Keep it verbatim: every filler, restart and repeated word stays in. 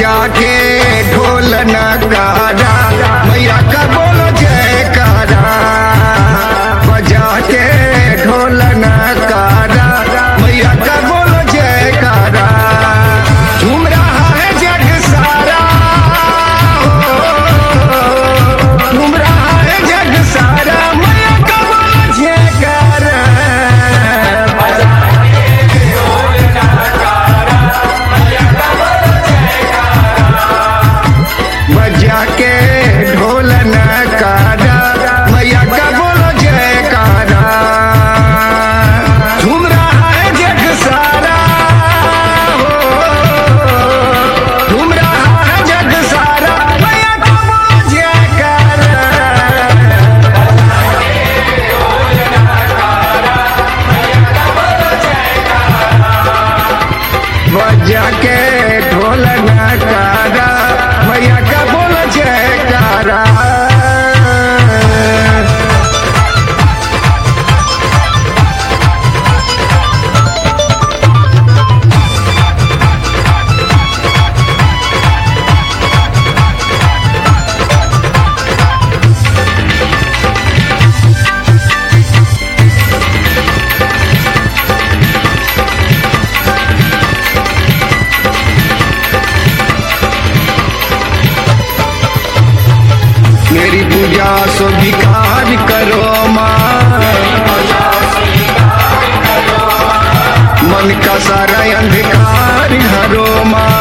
बजा के ढोल नगारा मैया का बोलो जयकारा। बजा के ढोल नगारा मैया का बोलो जयकारा। झूम रहा है जग सारा हो, झूम रहा है जग सारा मैया का बोलो जयकारा। बजा के ढोल नगारा मैया का बोलो जयकारा। झूम रहा है जग सारा हो, झूम रहा है जग सारा मैया का बोलो जयकारा। बजा के ढोल नगारा मैया का बोलो जयकारा। मेरी पूजा स्वीकार करो माँ, मन का सारा अंधकार हरो माँ।